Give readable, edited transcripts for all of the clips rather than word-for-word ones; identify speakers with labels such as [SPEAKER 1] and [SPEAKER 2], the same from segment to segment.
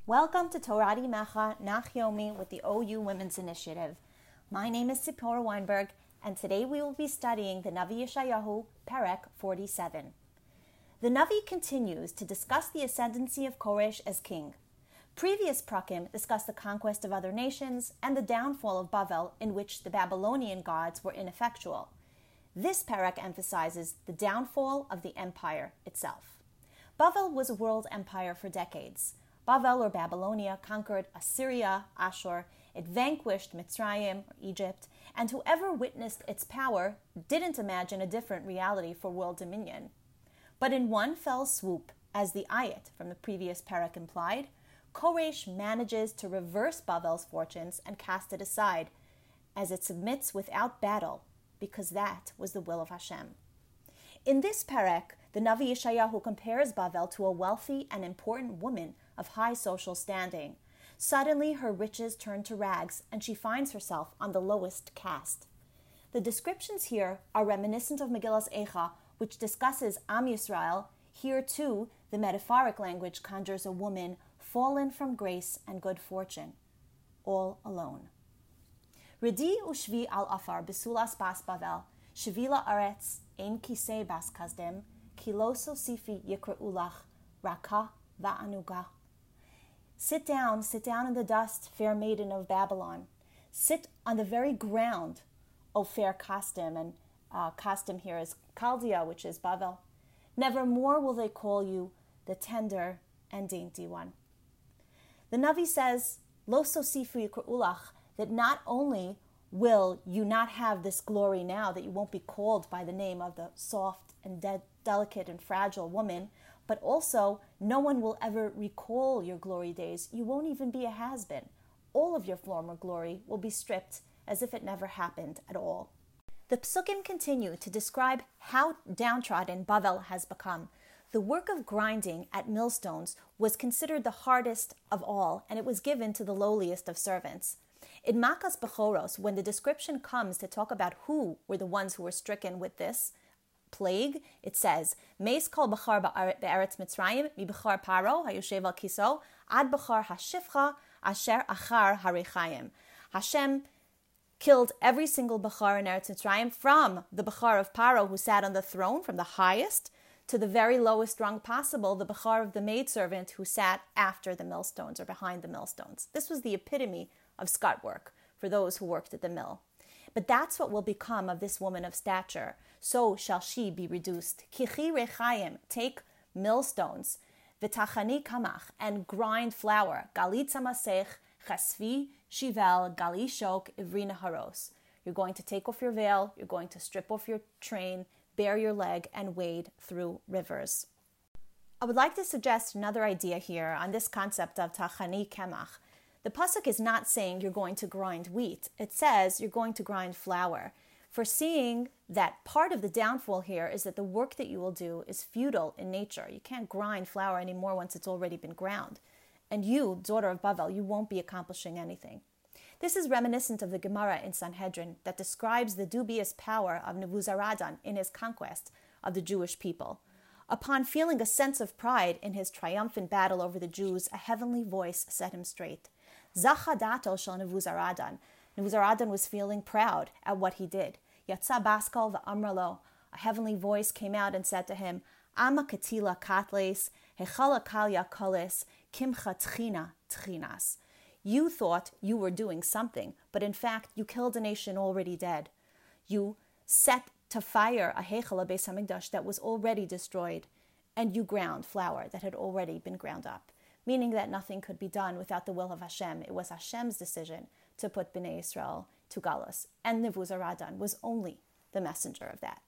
[SPEAKER 1] Welcome to Torah Mecha Nachyomi with the OU Women's Initiative. My name is Sipora Weinberg, and today we will be studying the Navi Yeshayahu, Perek 47. The Navi continues to discuss the ascendancy of Koresh as king. Previous prakim discussed the conquest of other nations and the downfall of Bavel, in which the Babylonian gods were ineffectual. This Perek emphasizes the downfall of the empire itself. Bavel was a world empire for decades. Bavel, or Babylonia, conquered Assyria, Ashur. It vanquished Mitzrayim, or Egypt, and whoever witnessed its power didn't imagine a different reality for world dominion. But in one fell swoop, as the ayat from the previous parak implied, Koresh manages to reverse Bavel's fortunes and cast it aside, as it submits without battle, because that was the will of Hashem. In this parak, the Navi Yeshayahu compares Bavel to a wealthy and important woman of high social standing. Suddenly, her riches turn to rags, and she finds herself on the lowest caste. The descriptions here are reminiscent of Megillas Eicha, which discusses Am Yisrael. Here, too, the metaphoric language conjures a woman fallen from grace and good fortune, all alone. Ridi ushvi al afar besulas bas Bavel, shvila aretz ein kisei bas kazdem, kiloso sifi yikra ulach, raka va'anuga. Sit down in the dust, fair maiden of Babylon. Sit on the very ground, O fair Kasdim, and Kasdim here is Chaldea, which is Bavel. Nevermore will they call you the tender and dainty one. The Navi says, Lo sosifu yikra'ulach, that not only will you not have this glory now, that you won't be called by the name of the soft and delicate and fragile woman, but also no one will ever recall your glory days. You won't even be a has-been. All of your former glory will be stripped as if it never happened at all. The psukim continue to describe how downtrodden Bavel has become. The work of grinding at millstones was considered the hardest of all, and it was given to the lowliest of servants. In Makas Bechoros, when the description comes to talk about who were the ones who were stricken with this plague, it says, Meis kol b'char be'eretz Mitzrayim, mi b'char paro, hayoshev al kiso, ad b'char hashifcha, asher achar harechayim. Hashem killed every single b'char in Eretz Mitzrayim, from the b'char of Paro, who sat on the throne, from the highest, to the very lowest rung possible, the b'char of the maidservant, who sat after the millstones, or behind the millstones. This was the epitome of scut work for those who worked at the mill. But that's what will become of this woman of stature. So shall she be reduced. Kichi rechayim, take millstones, v'tachani kamach, and grind flour. Galit samasech, chasvi, shivel, gali shok, ivrina haros. You're going to take off your veil, you're going to strip off your train, bare your leg, and wade through rivers. I would like to suggest another idea here on this concept of tachani kamach. The pasuk is not saying you're going to grind wheat. It says you're going to grind flour. Foreseeing that part of the downfall here is that the work that you will do is futile in nature. You can't grind flour anymore once it's already been ground. And you, daughter of Bavel, you won't be accomplishing anything. This is reminiscent of the Gemara in Sanhedrin that describes the dubious power of Nebuzaradan in his conquest of the Jewish people. Upon feeling a sense of pride in his triumphant battle over the Jews, a heavenly voice set him straight. Zachadato shel Nebuzaradan. Nebuzaradan was feeling proud at what he did. Yatsa baskal v'amralo. A heavenly voice came out and said to him, Ama katila katles, hechala kalya koles, kimcha tchina tchinas. You thought you were doing something, but in fact you killed a nation already dead. You set to fire a Heichal Beis Hamikdash that was already destroyed, and you ground flour that had already been ground up, meaning that nothing could be done without the will of Hashem. It was Hashem's decision to put Bnei Yisrael to Galus, and Nebuzaradan was only the messenger of that.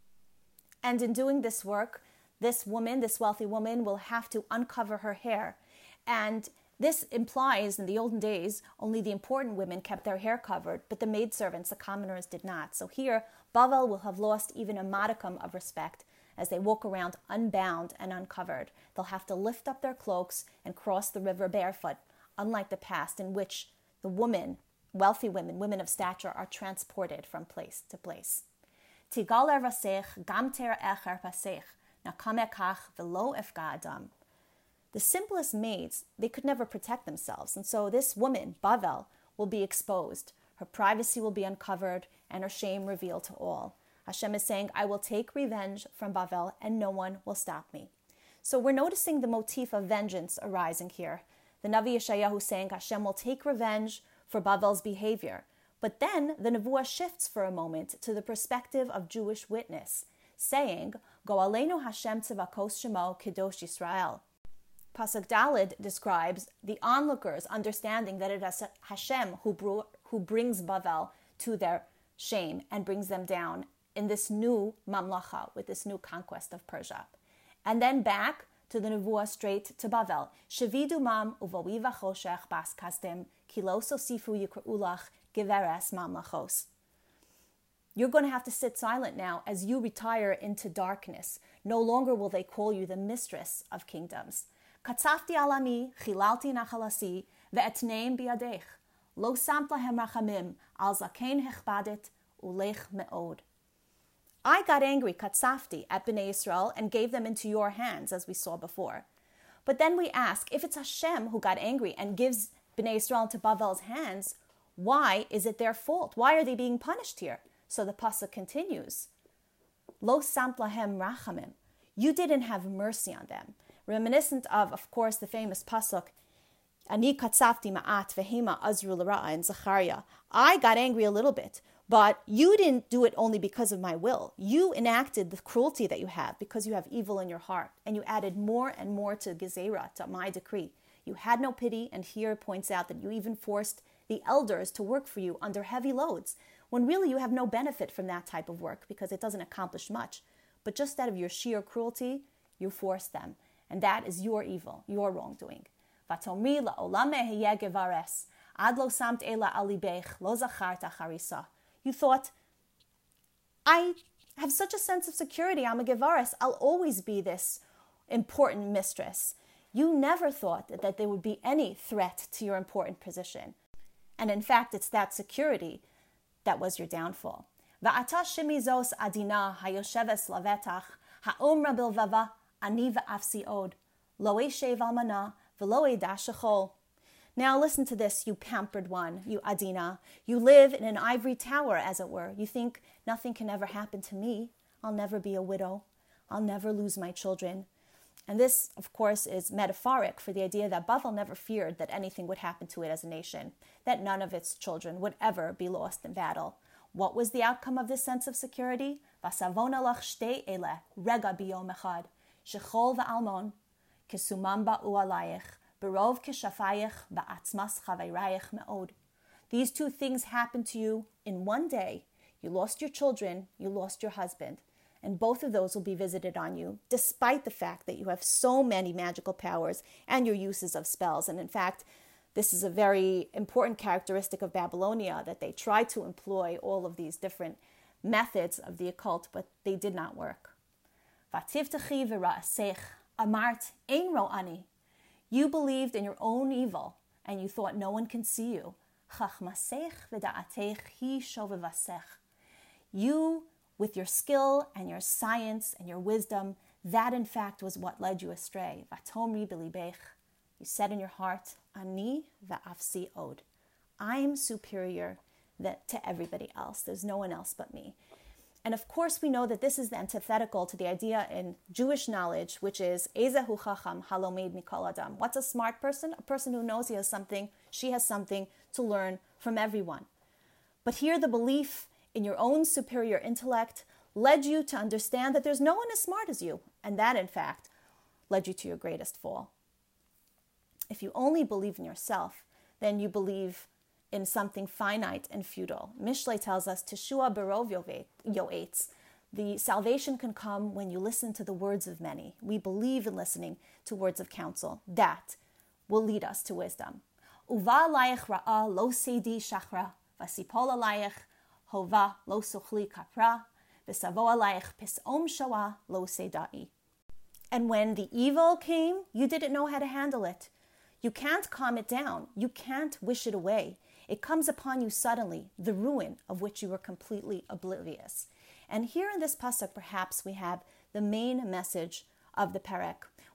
[SPEAKER 1] And in doing this work, this woman, this wealthy woman, will have to uncover her hair. And this implies, in the olden days, only the important women kept their hair covered, but the maidservants, the commoners, did not. So here, Bavel will have lost even a modicum of respect as they walk around unbound and uncovered. They'll have to lift up their cloaks and cross the river barefoot, unlike the past in which the women, wealthy women, women of stature, are transported from place to place. Tigal ervasech, gam ter echer pasech, nakam ekach velo efga adam. The simplest maids, they could never protect themselves. And so this woman, Bavel, will be exposed. Her privacy will be uncovered and her shame revealed to all. Hashem is saying, I will take revenge from Bavel and no one will stop me. So we're noticing the motif of vengeance arising here. The Navi Yeshayahu saying Hashem will take revenge for Bavel's behavior. But then the Nevuah shifts for a moment to the perspective of Jewish witness, saying, Go'aleinu Hashem tzivakos shemo kedosh Yisrael. Pasuk Daled describes the onlookers understanding that it is Hashem who brings Bavel to their shame and brings them down in this new mamlacha, with this new conquest of Persia. And then back to the Nevuah straight to Bavel. Shevidu mam uvo'i v'choshech bas kastem kilo sosifu yikra'ulach giveres mamlachos. You're going to have to sit silent now as you retire into darkness. No longer will they call you the mistress of kingdoms. Katzafti alami chilalti nachalasi ve'etneim biadech. Lo samt lahem rachamim al zaken hechbadet ulech me'od. I got angry, katzafti, at Bnei Yisrael and gave them into your hands, as we saw before. But then we ask, if it's Hashem who got angry and gives Bnei Yisrael into Bavel's hands, why is it their fault? Why are they being punished here? So the pasuk continues, Lo samt lahem rachamim. You didn't have mercy on them. Reminiscent of course, the famous pasuk, Ani katzafti ma'at vehema azru l'ra'a in Zechariah. I got angry a little bit, but you didn't do it only because of my will. You enacted the cruelty that you have because you have evil in your heart, and you added more and more to Gezerah, to my decree. You had no pity, and here it points out that you even forced the elders to work for you under heavy loads, when really you have no benefit from that type of work because it doesn't accomplish much. But just out of your sheer cruelty, you forced them. And that is your evil, your wrongdoing. Vatomri la'olam meheyeh gevares, ad lo samt ela alibech, lo zacharta charisa. You thought, I have such a sense of security, I'm a gevares, I'll always be this important mistress. You never thought that there would be any threat to your important position. And in fact, it's that security that was your downfall. Va'ata shemizos adina hayosheves lavetach ha'omra bilvava ani va'afsi od lo eshev almana v'lo eda shechol. Now listen to this, you pampered one, you Adina. You live in an ivory tower, as it were. You think nothing can ever happen to me. I'll never be a widow. I'll never lose my children. And this, of course, is metaphoric for the idea that Bavel never feared that anything would happen to it as a nation, that none of its children would ever be lost in battle. What was the outcome of this sense of security? Vasavona lach shtei ele, rega biyom echad, shechol va'almon, kesumam ba'u alayich, berov keshafayich ba'atzmas chaveirayich me'od. These two things happened to you in one day. You lost your children, you lost your husband. And both of those will be visited on you, despite the fact that you have so many magical powers and your uses of spells. And in fact, this is a very important characteristic of Babylonia, that they tried to employ all of these different methods of the occult, but they did not work. Vativtechi v'ra'asech amart ein ro'ani. You believed in your own evil, and you thought no one can see you. Chachmasech v'da'atech hi shovevasech. You, with your skill and your science and your wisdom, that in fact was what led you astray. Vatomri bilibech. You said in your heart, Ani va'afsi od. I'm superior to everybody else. There's no one else but me. And of course, we know that this is the antithetical to the idea in Jewish knowledge, which is Ezehu chacham halomed mikol adam. What's a smart person? A person who knows he has something, she has something to learn from everyone. But here the belief in your own superior intellect led you to understand that there's no one as smart as you. And that, in fact, led you to your greatest fall. If you only believe in yourself, then you believe in something finite and futile. Mishlei tells us, Teshua berov yoetz. The salvation can come when you listen to the words of many. We believe in listening to words of counsel. That will lead us to wisdom. Uva alayich ra'a lo seidi shachra, vasipol alayich hova lo sochli kapra, v'savo alayich pisom shoah lo sedai. And when the evil came, you didn't know how to handle it. You can't calm it down. You can't wish it away. It comes upon you suddenly, the ruin of which you were completely oblivious. And here in this pasuk, perhaps we have the main message of the perek.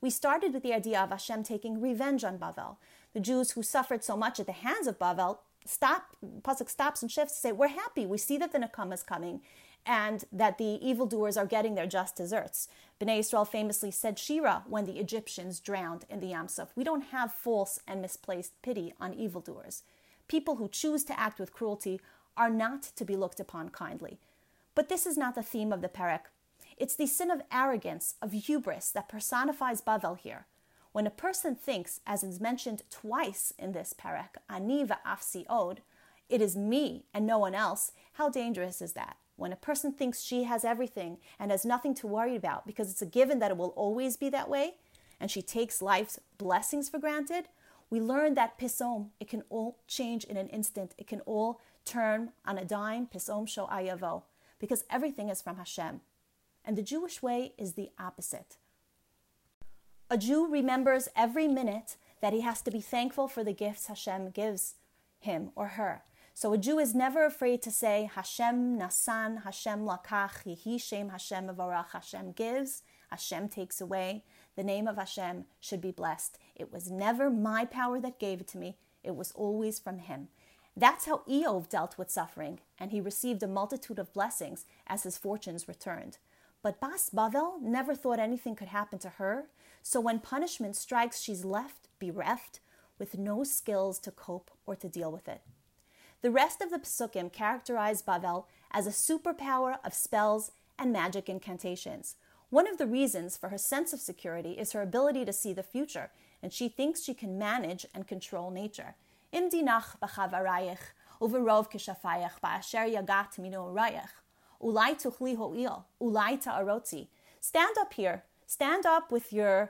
[SPEAKER 1] We started with the idea of Hashem taking revenge on Bavel. The Jews who suffered so much at the hands of Bavel Pasuk stops and shifts to say, we're happy. We see that the Nakama is coming and that the evildoers are getting their just deserts. Bnei Yisrael famously said Shira when the Egyptians drowned in the Yam Suf. We don't have false and misplaced pity on evildoers. People who choose to act with cruelty are not to be looked upon kindly. But this is not the theme of the Perek. It's the sin of arrogance, of hubris, that personifies Bavel here. When a person thinks, as is mentioned twice in this Perek, Ani va'afsi od, it is me and no one else, how dangerous is that? When a person thinks she has everything and has nothing to worry about because it's a given that it will always be that way, and she takes life's blessings for granted, we learn that pisom, it can all change in an instant. It can all turn on a dime, pisom sho'ayavo, because everything is from Hashem. And the Jewish way is the opposite. A Jew remembers every minute that he has to be thankful for the gifts Hashem gives him or her. So a Jew is never afraid to say, Hashem nasan, Hashem lakach, Yehi Shem Hashem avarach. Hashem gives, Hashem takes away. The name of Hashem should be blessed. It was never my power that gave it to me. It was always from Him. That's how Eov dealt with suffering, and he received a multitude of blessings as his fortunes returned. But Bas Bavel never thought anything could happen to her, so when punishment strikes, she's left bereft with no skills to cope or to deal with it. The rest of the Pesukim characterize Bavel as a superpower of spells and magic incantations. One of the reasons for her sense of security is her ability to see the future, and she thinks she can manage and control nature. Im dinach b'chavarayich, uverov kishafayach ba'asher yagat mino rayach. Ulai tuchli ho'il, ulai ta'arotzi. Stand up here. Stand up with your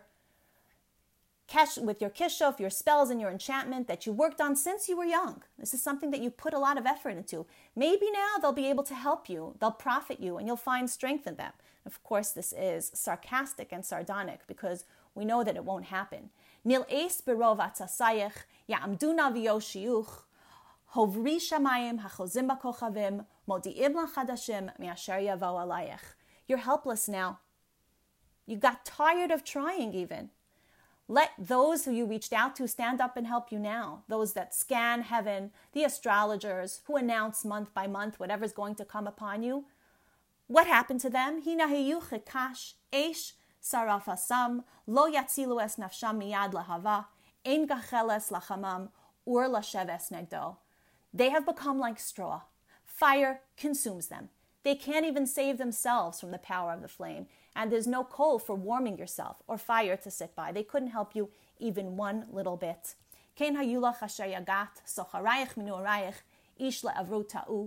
[SPEAKER 1] kishuf, your spells and your enchantment that you worked on since you were young. This is something that you put a lot of effort into. Maybe now they'll be able to help you. They'll profit you and you'll find strength in them. Of course, this is sarcastic and sardonic because we know that it won't happen. Nil eis berov atzasayich, ya'amdu navio shiuch, hovri shamayim hachozim b'kochavim, modi'im l'chadashim mi'asher yavo alayich. You're helpless now. You got tired of trying even. Let those who you reached out to stand up and help you now. Those that scan heaven, the astrologers who announce month by month whatever's going to come upon you. What happened to them? Hinahiyu chikash, eish, sarafasam, lo yatzilu es nafsham miyad lahava, ein gacheles lachamam, ur lasheves negdo. They have become like straw. Fire consumes them. They can't even save themselves from the power of the flame. And there's no coal for warming yourself or fire to sit by. They couldn't help you even one little bit. Ken hayulach asher yagat, socharayich minu arayich, ish le'avru ta'u,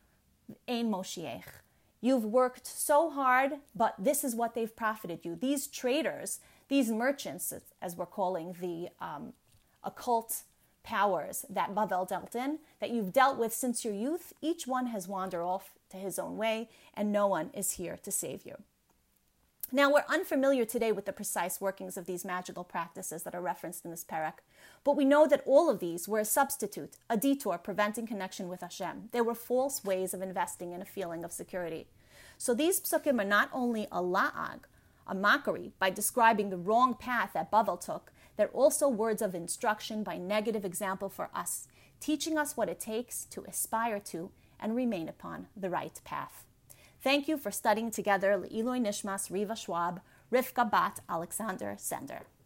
[SPEAKER 1] ein moshiech. You've worked so hard, but this is what they've profited you. These traders, these merchants, as we're calling the occult powers that Bavel dealt in, that you've dealt with since your youth, each one has wandered off to his own way, and no one is here to save you. Now, we're unfamiliar today with the precise workings of these magical practices that are referenced in this Perek, but we know that all of these were a substitute, a detour preventing connection with Hashem. They were false ways of investing in a feeling of security. So these psukim are not only a la'ag, a mockery, by describing the wrong path that Bavel took, they're also words of instruction by negative example for us, teaching us what it takes to aspire to and remain upon the right path. Thank you for studying together Le'ilui Nishmas Riva Schwab, Rivka Bat Alexander Sender.